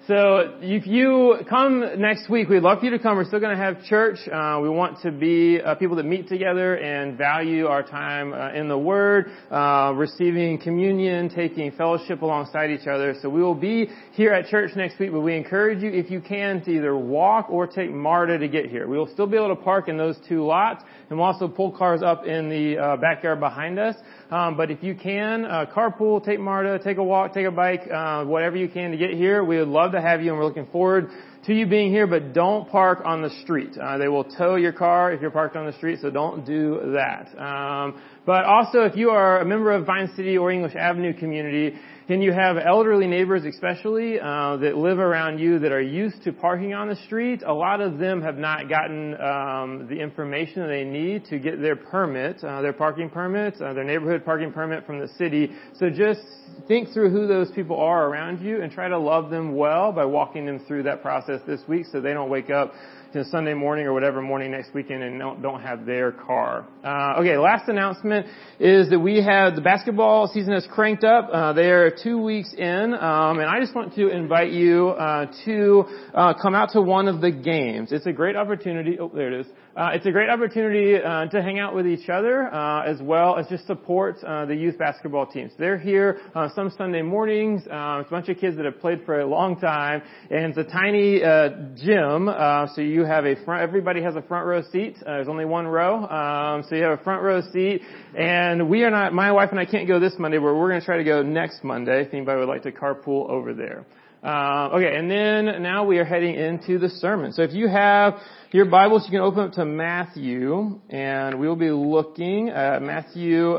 So if you come next week, we'd love for you to come. We're still going to have church. We want to be people that meet together and value our time in the Word, receiving communion, taking fellowship alongside each other. So we will be here at church next week, but we encourage you, if you can, to either walk or take MARTA to get here. We will still be able to park in those two lots, and we'll also pull cars up in the backyard behind us. But if you can, carpool, take MARTA, take a walk, take a bike, whatever you can to get here. We would love to have you, and we're looking forward to you being here, but don't park on the street. They will tow your car if you're parked on the street, so don't do that. But also, if you are a member of Vine City or English Avenue community, and you have elderly neighbors especially that live around you that are used to parking on the street, a lot of them have not gotten the information that they need to get their permit, their parking permit, their neighborhood parking permit from the city. So just think through who those people are around you and try to love them well by walking them through that process this week so they don't wake up Sunday morning or whatever morning next weekend and don't have their car. Okay, last announcement is that we have the basketball season has cranked up. They are 2 weeks in, and I just want to invite you to come out to one of the games. It's a great opportunity. Oh, there it is. It's a great opportunity to hang out with each other as well as just support the youth basketball teams. They're here some Sunday mornings. It's a bunch of kids that have played for a long time, and it's a tiny gym, so you have everybody has a front row seat. There's only one row, so you have a front row seat. And we are not, my wife and I can't go this Monday, but we're going to try to go next Monday if anybody would like to carpool over there. Okay, and then now we are heading into the sermon. So if you have your Bibles, you can open up to Matthew, and we'll be looking at Matthew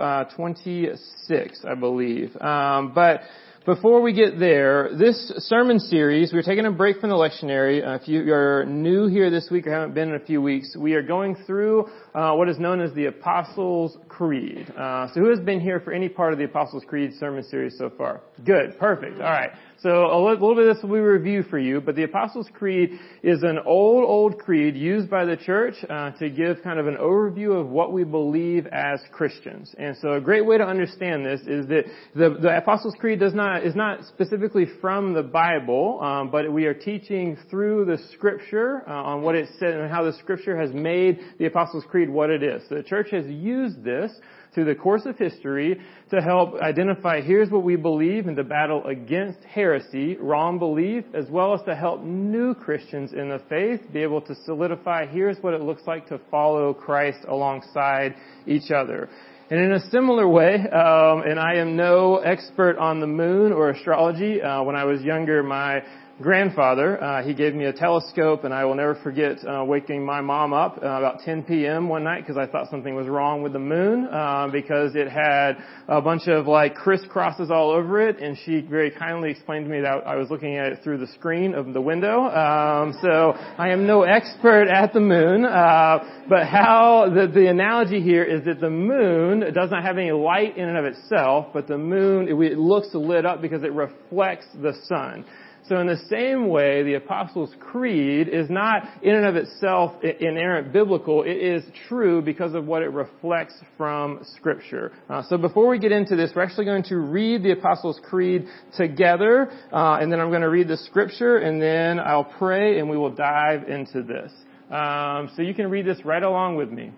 26, I believe. But before we get there, this sermon series, we're taking a break from the lectionary. If you are new here this week or haven't been in a few weeks, we are going through what is known as the Apostles' Creed. So who has been here for any part of the Apostles' Creed sermon series so far? Good, perfect, all right. So a little bit of this will be review for you, but the Apostles' Creed is an old creed used by the church to give kind of an overview of what we believe as Christians. And so a great way to understand this is that the Apostles' Creed is not specifically from the Bible, but we are teaching through the Scripture on what it said and how the Scripture has made the Apostles' Creed what it is. So the church has used this through the course of history to help identify here's what we believe and to battle against heresy, wrong belief, as well as to help new Christians in the faith be able to solidify here's what it looks like to follow Christ alongside each other. And in a similar way, and I am no expert on the moon or astrology, when I was younger, my grandfather, he gave me a telescope, and I will never forget waking my mom up about 10 p.m. one night because I thought something was wrong with the moon because it had a bunch of like crisscrosses all over it, and she very kindly explained to me that I was looking at it through the screen of the window. So I am no expert at the moon, but how the analogy here is that the moon does not have any light in and of itself, but the moon, it looks lit up because it reflects the sun. So in the same way, the Apostles' Creed is not in and of itself inerrant biblical. It is true because of what it reflects from Scripture. So before we get into this, we're actually going to read the Apostles' Creed together, and then I'm going to read the Scripture, and then I'll pray, and we will dive into this. So you can read this right along with me.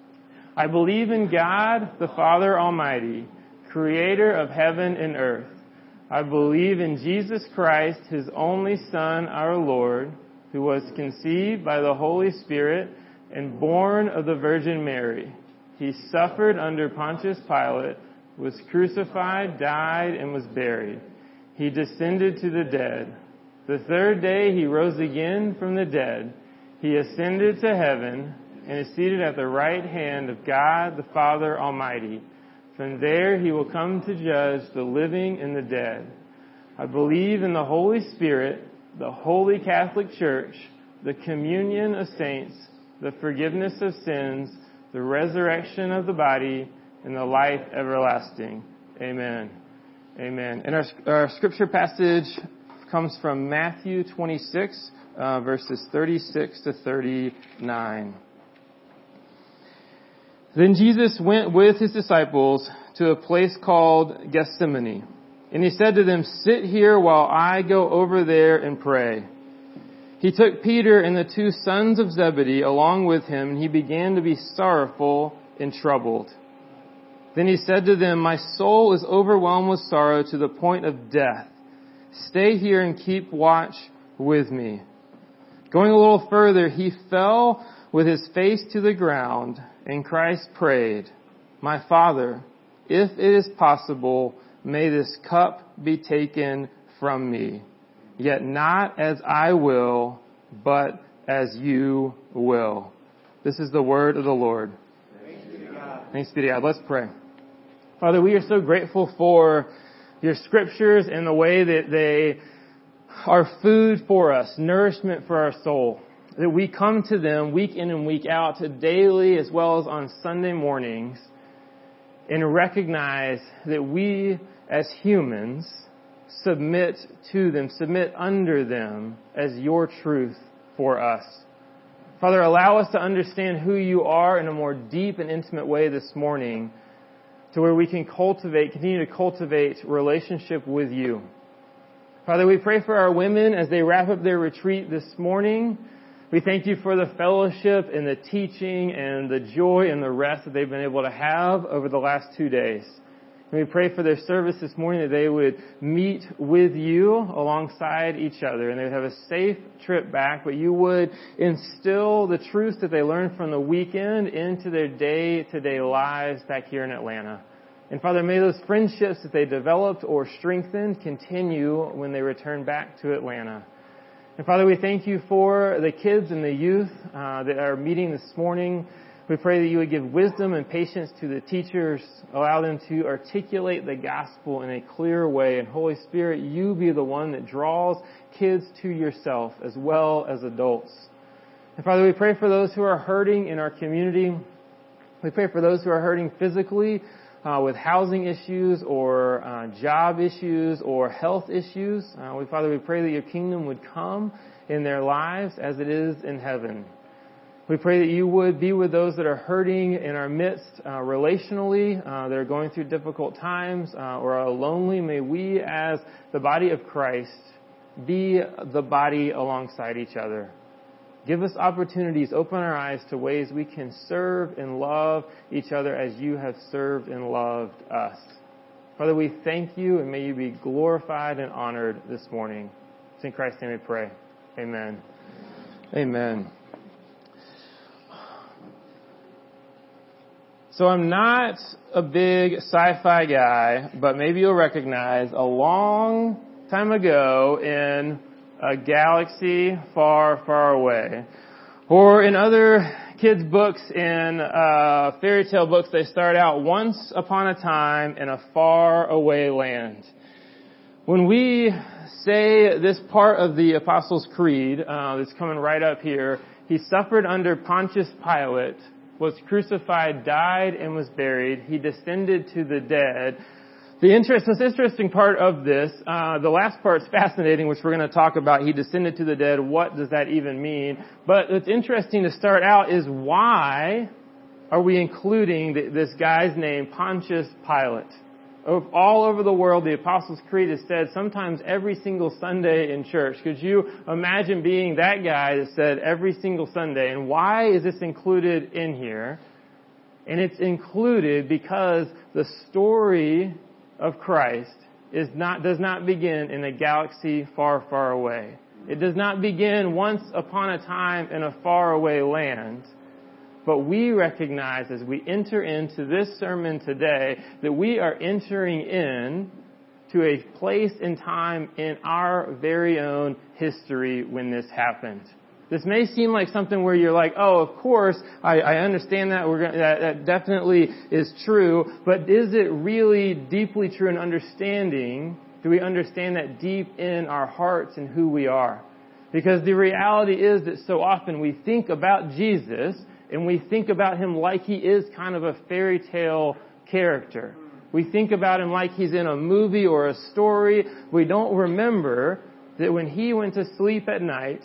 I believe in God, the Father Almighty, creator of heaven and earth. I believe in Jesus Christ, His only Son, our Lord, who was conceived by the Holy Spirit and born of the Virgin Mary. He suffered under Pontius Pilate, was crucified, died, and was buried. He descended to the dead. The third day He rose again from the dead. He ascended to heaven and is seated at the right hand of God the Father Almighty. From there He will come to judge the living and the dead. I believe in the Holy Spirit, the Holy Catholic Church, the communion of saints, the forgiveness of sins, the resurrection of the body, and the life everlasting. Amen. Amen. And our scripture passage comes from Matthew 26, verses 36 to 39. Then Jesus went with His disciples to a place called Gethsemane, And he said to them, "Sit here while I go over there and pray." He took Peter and the 2 sons of Zebedee along with him, and he began to be sorrowful and troubled. Then he said to them, "My soul is overwhelmed with sorrow to the point of death. Stay here and keep watch with me." Going a little further, he fell with his face to the ground, and Christ prayed, "My Father, if it is possible, may this cup be taken from me. Yet not as I will, but as you will." This is the word of the Lord. Thanks be to God. Let's pray. Father, we are so grateful for your scriptures and the way that they are food for us, nourishment for our soul. That we come to them week in and week out, daily as well as on Sunday mornings, and recognize that we as humans submit to them, submit under them as your truth for us. Father, allow us to understand who you are in a more deep and intimate way this morning, to where we can continue to cultivate relationship with you. Father, we pray for our women as they wrap up their retreat this morning. We thank you for the fellowship and the teaching and the joy and the rest that they've been able to have over the last 2 days. And we pray for their service this morning that they would meet with you alongside each other and they would have a safe trip back, but you would instill the truths that they learned from the weekend into their day-to-day lives back here in Atlanta. And Father, may those friendships that they developed or strengthened continue when they return back to Atlanta. And Father, we thank you for the kids and the youth that are meeting this morning. We pray that you would give wisdom and patience to the teachers, allow them to articulate the gospel in a clear way. And Holy Spirit, you be the one that draws kids to yourself as well as adults. And Father, we pray for those who are hurting in our community. We pray for those who are hurting physically with housing issues or job issues or health issues. Father, we pray that your kingdom would come in their lives as it is in heaven. We pray that you would be with those that are hurting in our midst relationally, that are going through difficult times or are lonely. May we as the body of Christ be the body alongside each other. Give us opportunities, open our eyes to ways we can serve and love each other as you have served and loved us. Father, we thank you and may you be glorified and honored this morning. It's in Christ's name we pray. Amen. Amen. So I'm not a big sci-fi guy, but maybe you'll recognize a long time ago in a galaxy far, far away, or in other kids' books, in fairy tale books, they start out once upon a time in a far away land. When we say this part of the Apostles' Creed, that's coming right up here, he suffered under Pontius Pilate, was crucified, died, and was buried. He descended to the dead. The most interesting part of this, the last part is fascinating, which we're going to talk about. He descended to the dead. What does that even mean? But what's interesting to start out is why are we including this guy's name, Pontius Pilate? All over the world, the Apostles' Creed is said sometimes every single Sunday in church. Could you imagine being that guy that said every single Sunday? And why is this included in here? And it's included because the story of Christ does not begin in a galaxy far, far away. It does not begin once upon a time in a faraway land. But we recognize as we enter into this sermon today that we are entering in to a place and time in our very own history when this happened. This may seem like something where you're like, oh, of course, I understand that. That definitely is true. But is it really deeply true in understanding? Do we understand that deep in our hearts and who we are? Because the reality is that so often we think about Jesus and we think about him like he is kind of a fairy tale character. We think about him like he's in a movie or a story. We don't remember that when he went to sleep at night,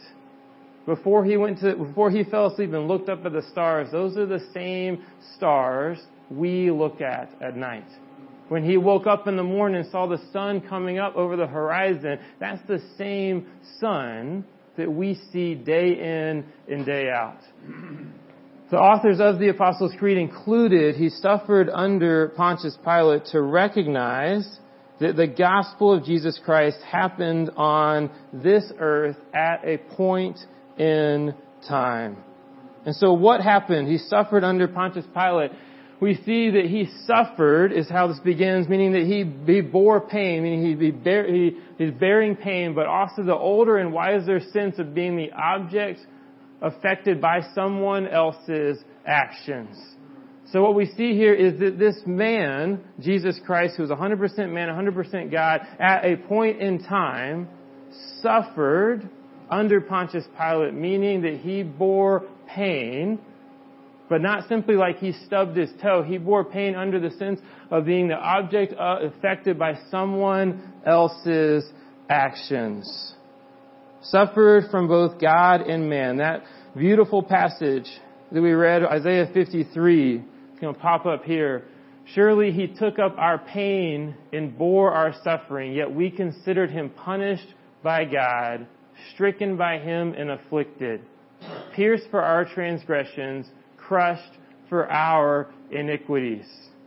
before he fell asleep and looked up at the stars, those are the same stars we look at night. When he woke up in the morning and saw the sun coming up over the horizon, that's the same sun that we see day in and day out. The authors of the Apostles' Creed included, he suffered under Pontius Pilate to recognize that the gospel of Jesus Christ happened on this earth at a point in time. And so what happened? He suffered under Pontius Pilate. We see that he suffered is how this begins, meaning that he bore pain, meaning he's bearing pain, but also the older and wiser sense of being the object affected by someone else's actions. So what we see here is that this man, Jesus Christ, who was 100% man, 100% God, at a point in time, suffered under Pontius Pilate, meaning that he bore pain, but not simply like he stubbed his toe. He bore pain under the sense of being the object affected by someone else's actions. Suffered from both God and man. That beautiful passage that we read, Isaiah 53, it's going to pop up here. Surely he took up our pain and bore our suffering, yet we considered him punished by God, stricken by him and afflicted, pierced for our transgressions, crushed for our iniquities.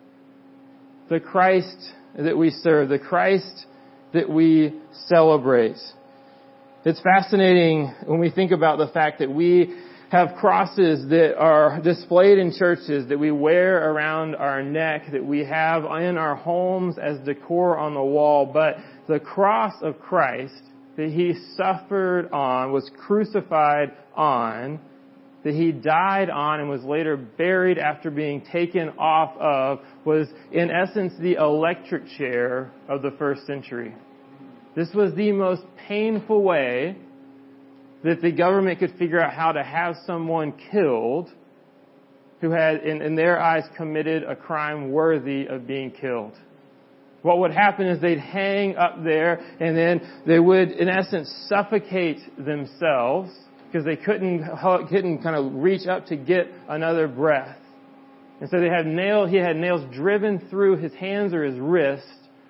The Christ that we serve, the Christ that we celebrate. It's fascinating when we think about the fact that we have crosses that are displayed in churches, that we wear around our neck, that we have in our homes as decor on the wall. But the cross of Christ that he suffered on, was crucified on, that he died on and was later buried after being taken off of, was in essence the electric chair of the first century. This was the most painful way that the government could figure out how to have someone killed who had, in their eyes, committed a crime worthy of being killed. What would happen is they'd hang up there and then they would, in essence, suffocate themselves because they couldn't kind of reach up to get another breath. And so he had nails driven through his hands or his wrist,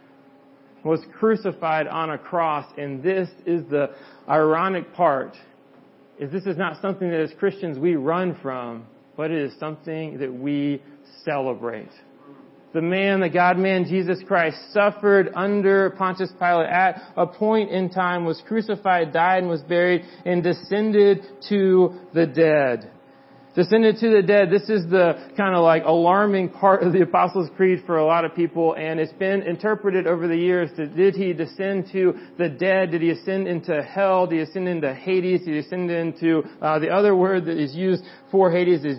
was crucified on a cross. And this is the ironic part, is this is not something that as Christians we run from, but it is something that we celebrate. The man, the God-man, Jesus Christ, suffered under Pontius Pilate at a point in time, was crucified, died, and was buried, and descended to the dead. Descended to the dead. This is the kind of like alarming part of the Apostles' Creed for a lot of people, and it's been interpreted over the years that did he descend to the dead? Did he ascend into hell? Did he ascend into Hades? Did he ascend into, the other word that is used for Hades is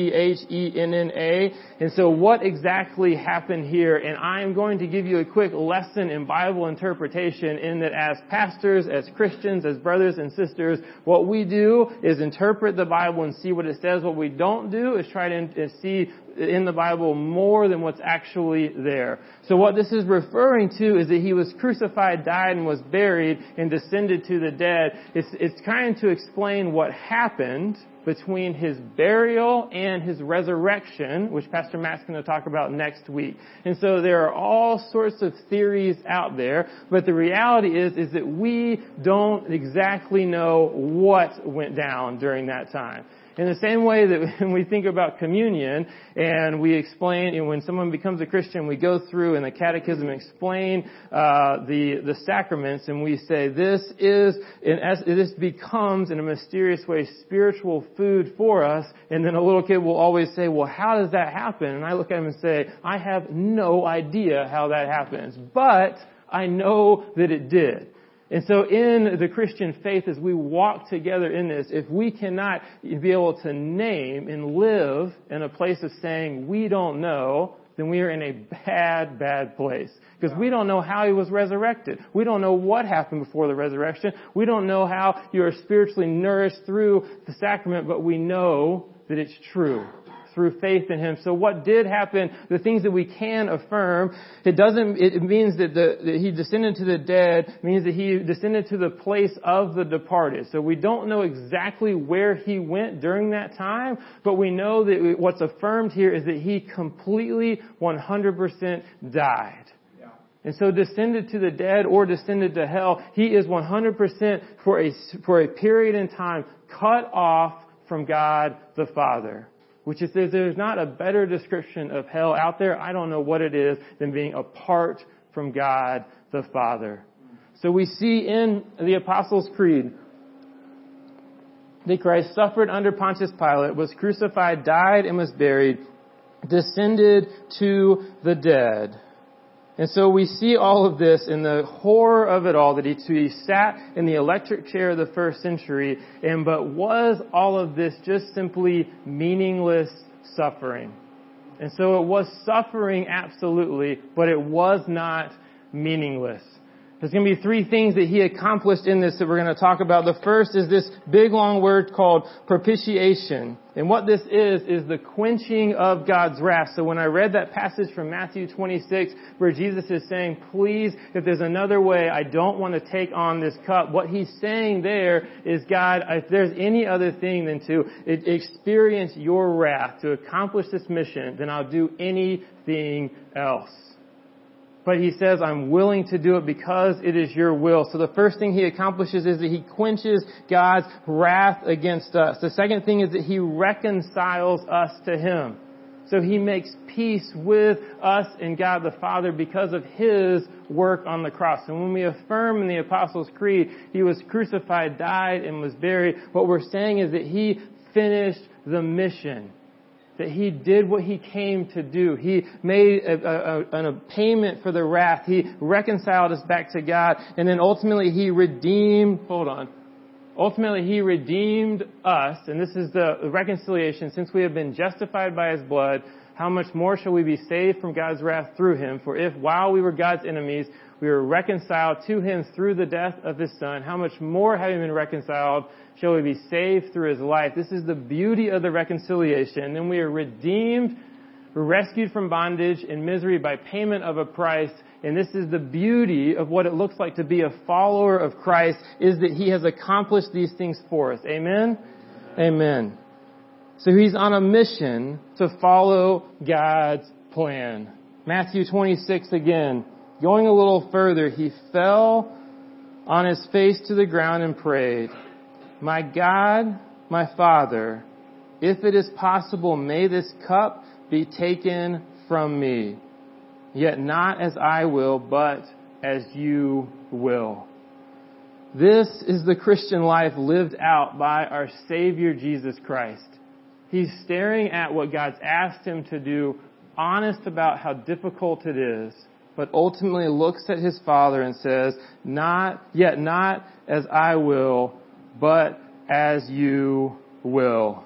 Gehenna. And so what exactly happened here? And I am going to give you a quick lesson in Bible interpretation in that as pastors, as Christians, as brothers and sisters, what we do is interpret the Bible and see what it says. What we don't do is try to see in the Bible more than what's actually there. So what this is referring to is that he was crucified, died, and was buried, and descended to the dead. It's trying to explain what happened between his burial and his resurrection, which Pastor Matt's going to talk about next week. And so there are all sorts of theories out there, but the reality is that we don't exactly know what went down during that time. In the same way that when we think about communion and we explain, and when someone becomes a Christian, we go through in the catechism explain the sacraments, and we say this becomes in a mysterious way spiritual food for us. And then a little kid will always say, "Well, how does that happen?" And I look at him and say, "I have no idea how that happens, but I know that it did." And so in the Christian faith, as we walk together in this, if we cannot be able to name and live in a place of saying we don't know, then we are in a bad, bad place. Because we don't know how he was resurrected. We don't know what happened before the resurrection. We don't know how you are spiritually nourished through the sacrament, but we know that it's true. through faith in Him. So what did happen, the things that we can affirm, it means that He descended to the dead, means that He descended to the place of the departed. So we don't know exactly where He went during that time, but we know that what's affirmed here is that He completely 100% died. And so descended to the dead or descended to hell, He is 100% for a period in time cut off from God the Father. Which is, there's not a better description of hell out there. I don't know what it is than being apart from God the Father. So we see in the Apostles' Creed that Christ suffered under Pontius Pilate, was crucified, died, and was buried, descended to the dead. And so we see all of this in the horror of it all, that he sat in the electric chair of the first century, but was all of this just simply meaningless suffering? And so it was suffering, absolutely, but it was not meaningless. There's going to be three things that He accomplished in this that we're going to talk about. The first is this big long word called propitiation. And what this is the quenching of God's wrath. So when I read that passage from Matthew 26 where Jesus is saying, please, if there's another way, I don't want to take on this cup. What He's saying there is, God, if there's any other thing than to experience your wrath, to accomplish this mission, then I'll do anything else. But He says, I'm willing to do it because it is your will. So the first thing He accomplishes is that He quenches God's wrath against us. The second thing is that He reconciles us to Him. So He makes peace with us and God the Father because of His work on the cross. And when we affirm in the Apostles' Creed, He was crucified, died, and was buried, what we're saying is that He finished the mission. That He did what He came to do. He made a payment for the wrath. He reconciled us back to God. And then ultimately He redeemed us. And this is the reconciliation. Since we have been justified by His blood, how much more shall we be saved from God's wrath through Him? For if while we were God's enemies, we were reconciled to Him through the death of His Son, how much more, having been reconciled, shall we be saved through His life? This is the beauty of the reconciliation. And then we are redeemed, rescued from bondage and misery by payment of a price. And this is the beauty of what it looks like to be a follower of Christ, is that He has accomplished these things for us. Amen? Amen. So He's on a mission to follow God's plan. Matthew 26 again. Going a little further, He fell on His face to the ground and prayed, my God, my Father, if it is possible, may this cup be taken from me. Yet not as I will, but as you will. This is the Christian life lived out by our Savior Jesus Christ. He's staring at what God's asked Him to do, honest about how difficult it is, but ultimately looks at His Father and says, not as I will, but as you will.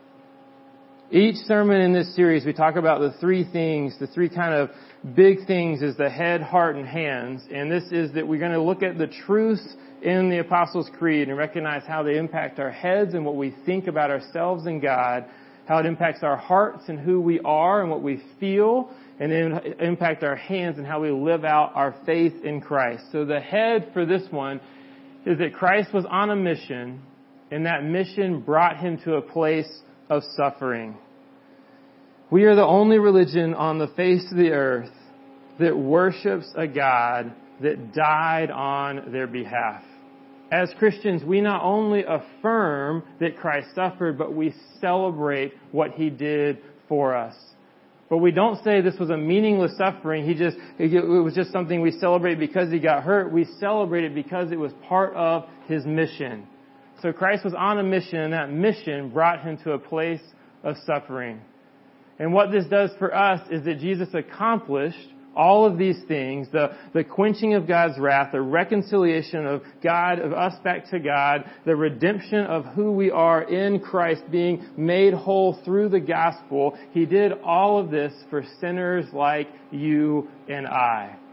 Each sermon in this series, we talk about the three things, the three kind of big things is the head, heart, and hands. And this is that we're going to look at the truths in the Apostles' Creed and recognize how they impact our heads and what we think about ourselves and God, how it impacts our hearts and who we are and what we feel, and then impact our hands and how we live out our faith in Christ. So the head for this one is that Christ was on a mission, and that mission brought Him to a place of suffering. We are the only religion on the face of the earth that worships a God that died on their behalf. As Christians, we not only affirm that Christ suffered, but we celebrate what He did for us. But we don't say this was a meaningless suffering. It was just something we celebrate because He got hurt. We celebrate it because it was part of His mission. So Christ was on a mission, and that mission brought Him to a place of suffering. And what this does for us is that Jesus accomplished all of these things, the quenching of God's wrath, the reconciliation of us back to God, the redemption of who we are in Christ, being made whole through the gospel. He did all of this for sinners like you and I.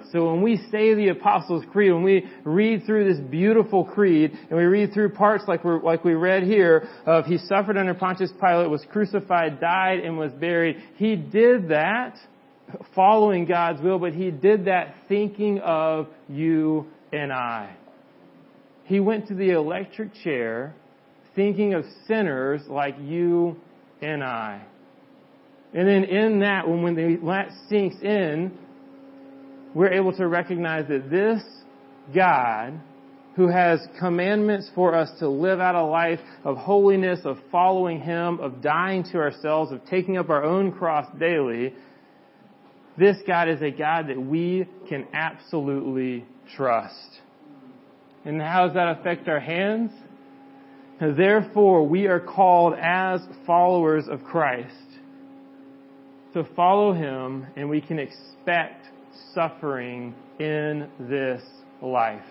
So when we say the Apostles' Creed, when we read through this beautiful creed, and we read through parts like we read here of He suffered under Pontius Pilate, was crucified, died, and was buried. He did that following God's will, but He did that thinking of you and I. He went to the electric chair thinking of sinners like you and I. And then in that, when that sinks in, we're able to recognize that this God, who has commandments for us to live out a life of holiness, of following Him, of dying to ourselves, of taking up our own cross daily, this God is a God that we can absolutely trust. And how does that affect our hands? Therefore, we are called as followers of Christ to follow Him, and we can expect suffering in this life.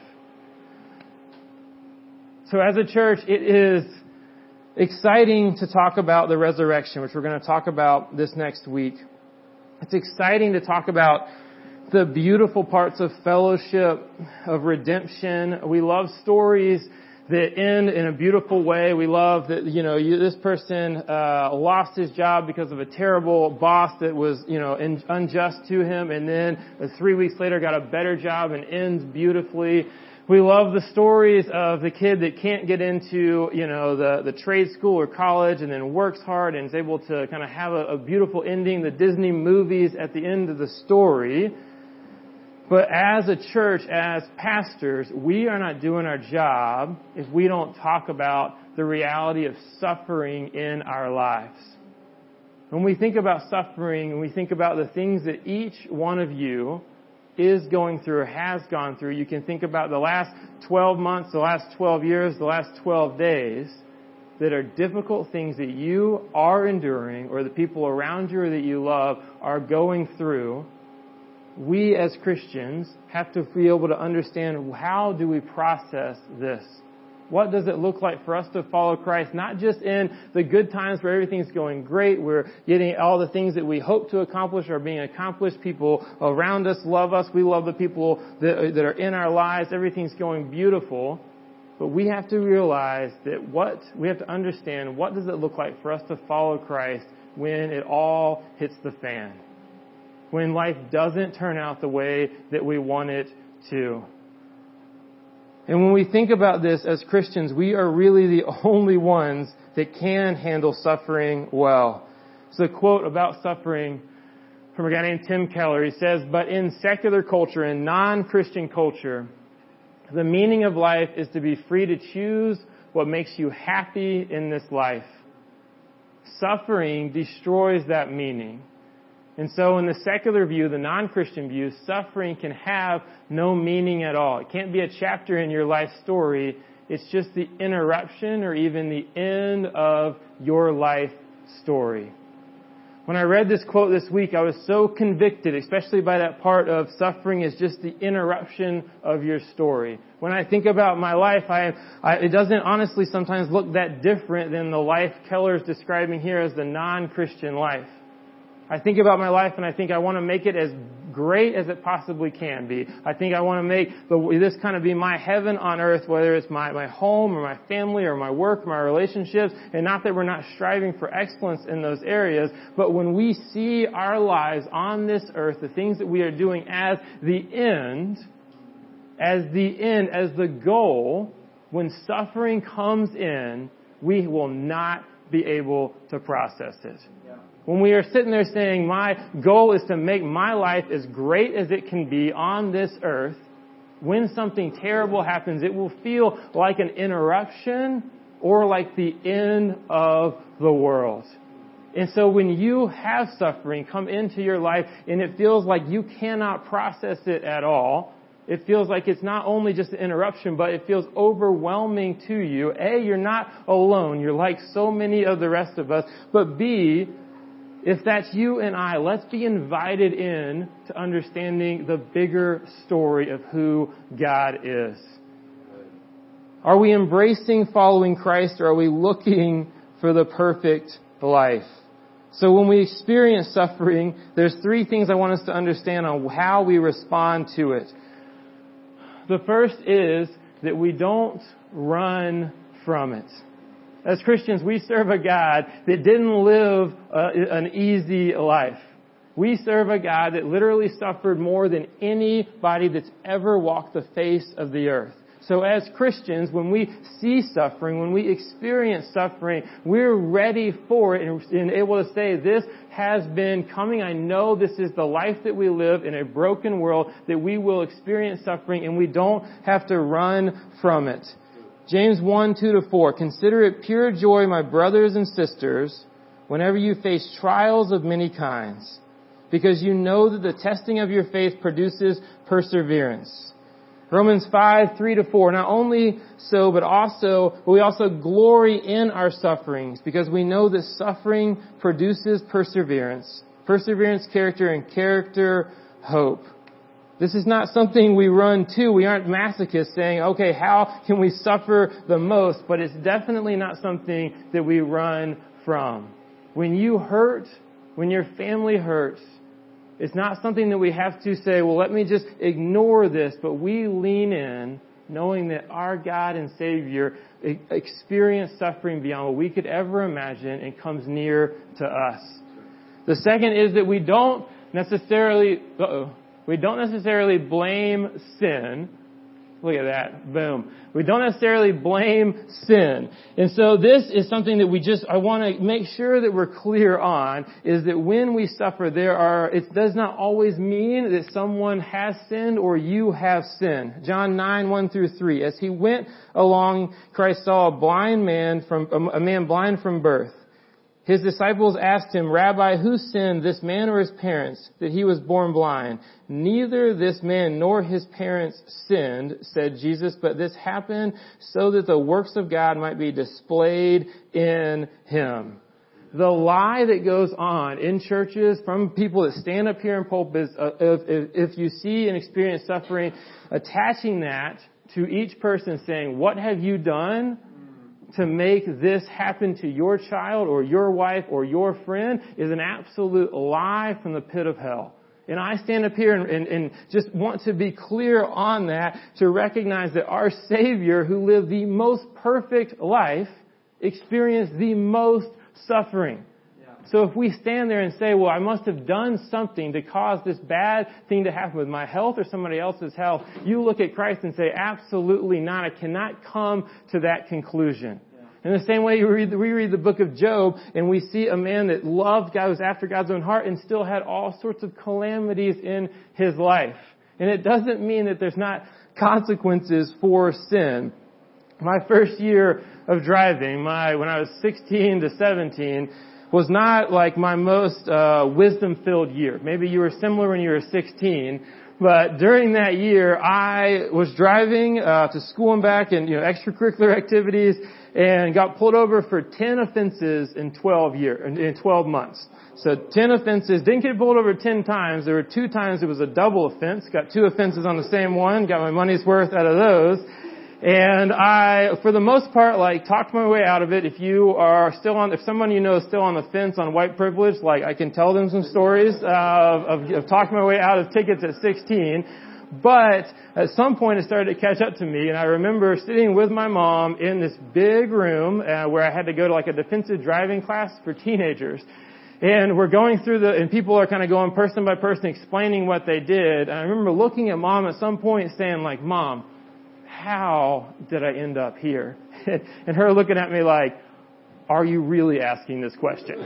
So as a church, it is exciting to talk about the resurrection, which we're going to talk about this next week. It's exciting to talk about the beautiful parts of fellowship, of redemption. We love stories that end in a beautiful way. We love that, this person lost his job because of a terrible boss that was, unjust to him, and then 3 weeks later got a better job and ends beautifully. We love the stories of the kid that can't get into, the trade school or college and then works hard and is able to kind of have a beautiful ending, the Disney movies at the end of the story. But as a church, as pastors, we are not doing our job if we don't talk about the reality of suffering in our lives. When we think about suffering, and we think about the things that each one of you is going through or has gone through, you can think about the last 12 months, the last 12 years, the last 12 days that are difficult things that you are enduring or the people around you or that you love are going through. We as Christians have to be able to understand, how do we process this? What does it look like for us to follow Christ? Not just in the good times where everything's going great, we're getting all the things that we hope to accomplish are being accomplished. People around us love us. We love the people that are in our lives. Everything's going beautiful. But we have to realize that we have to understand, what does it look like for us to follow Christ when it all hits the fan? When life doesn't turn out the way that we want it to. And when we think about this as Christians, we are really the only ones that can handle suffering well. So a quote about suffering from a guy named Tim Keller. He says, "But in secular culture, in non-Christian culture, the meaning of life is to be free to choose what makes you happy in this life. Suffering destroys that meaning. And so in the secular view, the non-Christian view, suffering can have no meaning at all. It can't be a chapter in your life story. It's just the interruption or even the end of your life story." When I read this quote this week, I was so convicted, especially by that part of suffering is just the interruption of your story. When I think about my life, it doesn't honestly sometimes look that different than the life Keller's describing here as the non-Christian life. I think about my life and I think I want to make it as great as it possibly can be. I think I want to make this kind of be my heaven on earth, whether it's my home or my family or my work, my relationships. And not that we're not striving for excellence in those areas, but when we see our lives on this earth, the things that we are doing as the end, as the goal, when suffering comes in, we will not be able to process it. When we are sitting there saying, my goal is to make my life as great as it can be on this earth, when something terrible happens, it will feel like an interruption or like the end of the world. And so when you have suffering come into your life and it feels like you cannot process it at all, it feels like it's not only just an interruption, but it feels overwhelming to you. A, you're not alone. You're like so many of the rest of us. But B, if that's you and I, let's be invited in to understanding the bigger story of who God is. Are we embracing following Christ, or are we looking for the perfect life? So when we experience suffering, there's three things I want us to understand on how we respond to it. The first is that we don't run from it. As Christians, we serve a God that didn't live an easy life. We serve a God that literally suffered more than anybody that's ever walked the face of the earth. So as Christians, when we see suffering, when we experience suffering, we're ready for it and able to say, this has been coming. I know this is the life that we live in a broken world, that we will experience suffering and we don't have to run from it. James 1:2-4, consider it pure joy, my brothers and sisters, whenever you face trials of many kinds, because you know that the testing of your faith produces perseverance. Romans 5:3-4, not only so, but we also glory in our sufferings, because we know that suffering produces perseverance. Perseverance, character, and character, hope. This is not something we run to. We aren't masochists saying, okay, how can we suffer the most? But it's definitely not something that we run from. When you hurt, when your family hurts, it's not something that we have to say, well, let me just ignore this. But we lean in knowing that our God and Savior experienced suffering beyond what we could ever imagine and comes near to us. The second is that we don't necessarily blame sin. Look at that. Boom. We don't necessarily blame sin. And so this is something that I want to make sure that we're clear on, is that when we suffer, it does not always mean that someone has sinned or you have sinned. John 9:1-3. As he went along, Christ saw a man blind from birth. His disciples asked him, Rabbi, who sinned, this man or his parents, that he was born blind? Neither this man nor his parents sinned, said Jesus, but this happened so that the works of God might be displayed in him. The lie that goes on in churches from people that stand up here in pulpits, if you see and experience suffering, attaching that to each person saying, what have you done to make this happen to your child or your wife or your friend, is an absolute lie from the pit of hell. And I stand up here and just want to be clear on that, to recognize that our Savior, who lived the most perfect life, experienced the most suffering. So if we stand there and say, well, I must have done something to cause this bad thing to happen with my health or somebody else's health, you look at Christ and say, absolutely not. I cannot come to that conclusion. In the same way, we read the book of Job, and we see a man that loved God, was after God's own heart, and still had all sorts of calamities in his life. And it doesn't mean that there's not consequences for sin. My first year of driving, when I was 16 to 17, was not like my most wisdom-filled year. Maybe you were similar when you were 16, but during that year, I was driving to school and back, and extracurricular activities, and got pulled over for 10 offenses in 12 months. So 10 offenses, didn't get pulled over 10 times. There were 2 times it was a double offense. Got 2 offenses on the same one. Got my money's worth out of those. And I, for the most part, talked my way out of it. If someone you know is still on the fence on white privilege, I can tell them some stories of talking my way out of tickets at 16. But at some point it started to catch up to me, and I remember sitting with my mom in this big room where I had to go to a defensive driving class for teenagers. And we're going through and people are kind of going person by person explaining what they did. And I remember looking at Mom at some point saying, Mom, how did I end up here? And her looking at me are you really asking this question?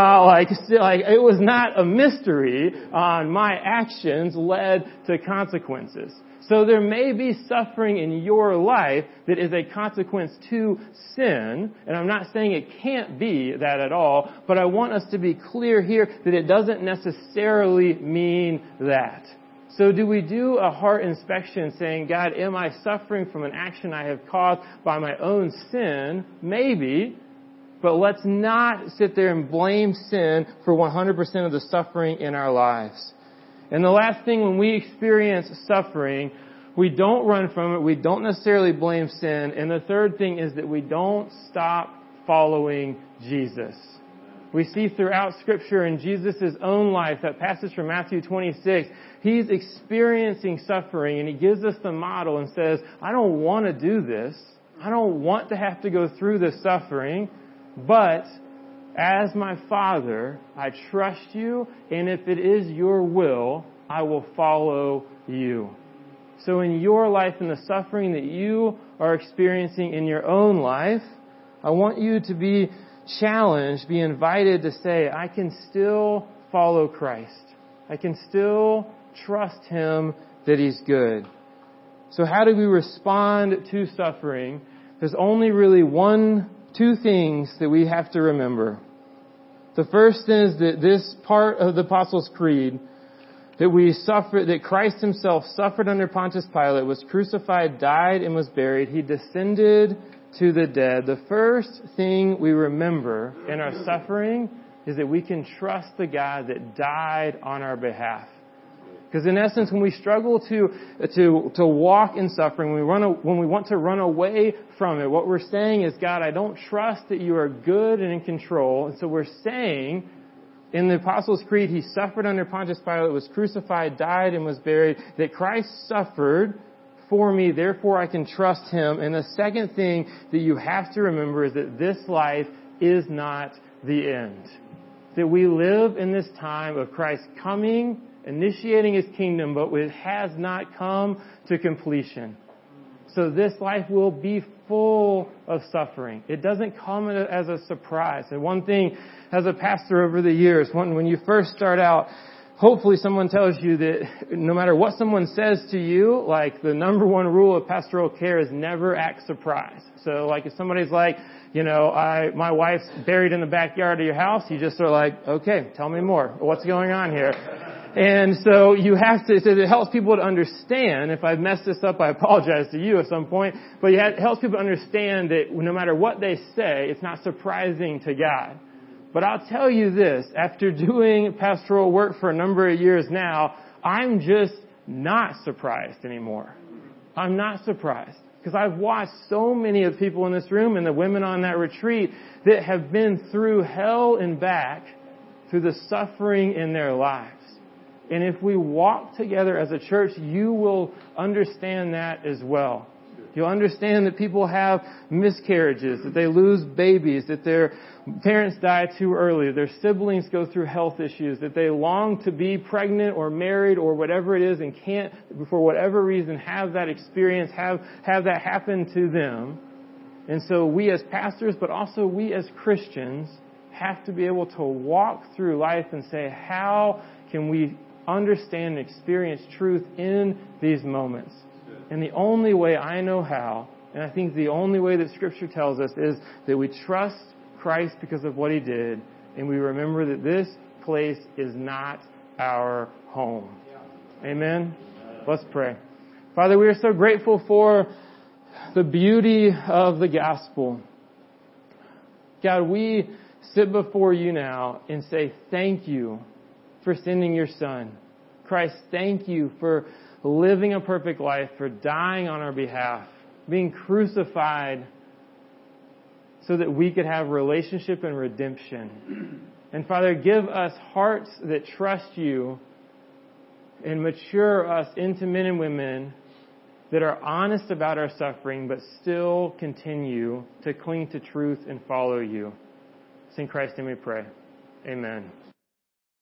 It was not a mystery on my actions led to consequences. So there may be suffering in your life that is a consequence to sin, and I'm not saying it can't be that at all, but I want us to be clear here that it doesn't necessarily mean that. So do we do a heart inspection saying, God, am I suffering from an action I have caused by my own sin? Maybe. But let's not sit there and blame sin for 100% of the suffering in our lives. And the last thing, when we experience suffering, we don't run from it. We don't necessarily blame sin. And the third thing is that we don't stop following Jesus. We see throughout Scripture in Jesus' own life, that passage from Matthew 26, He's experiencing suffering, and He gives us the model and says, I don't want to do this. I don't want to have to go through this suffering, but as my Father, I trust you, and if it is your will, I will follow you. So in your life, in the suffering that you are experiencing in your own life, I want you to be challenged, be invited to say, I can still follow Christ. I can still trust Him that He's good. So how do we respond to suffering? There's only really two things that we have to remember. The first is that this part of the Apostles' Creed, that Christ Himself suffered under Pontius Pilate, was crucified, died, and was buried. He descended to the dead. The first thing we remember in our suffering is that we can trust the God that died on our behalf. Because in essence, when we struggle to walk in suffering, when we want to run away from it, what we're saying is, God, I don't trust that you are good and in control. And so we're saying, in the Apostles' Creed, He suffered under Pontius Pilate, was crucified, died, and was buried, that Christ suffered for me, therefore I can trust Him. And the second thing that you have to remember is that this life is not the end. That we live in this time of Christ coming, initiating His kingdom, but it has not come to completion. So this life will be full of suffering. It doesn't come as a surprise. And one thing, as a pastor over the years, when you first start out, hopefully someone tells you that no matter what someone says to you, like the number one rule of pastoral care is never act surprised. So like if somebody's like, my wife's buried in the backyard of your house, you just are like, okay, tell me more. What's going on here? And so you have to, so it helps people to understand. If I've messed this up, I apologize to you at some point. But it helps people to understand that no matter what they say, it's not surprising to God. But I'll tell you this, after doing pastoral work for a number of years now, I'm just not surprised anymore. I'm not surprised. Because I've watched so many of the people in this room and the women on that retreat that have been through hell and back through the suffering in their lives. And if we walk together as a church, you will understand that as well. You'll understand that people have miscarriages, that they lose babies, that their parents die too early, their siblings go through health issues, that they long to be pregnant or married or whatever it is and can't, for whatever reason, have that experience, have that happen to them. And so we as pastors, but also we as Christians, have to be able to walk through life and say, how can we understand and experience truth in these moments? And the only way I know how, and I think the only way that Scripture tells us, is that we trust Christ because of what He did, and we remember that this place is not our home. Amen? Let's pray. Father, we are so grateful for the beauty of the gospel. God, we sit before you now and say thank you for sending your Son. Christ, thank you for living a perfect life, for dying on our behalf, being crucified so that we could have relationship and redemption. And Father, give us hearts that trust you and mature us into men and women that are honest about our suffering but still continue to cling to truth and follow you. It's in Christ's name we pray. Amen.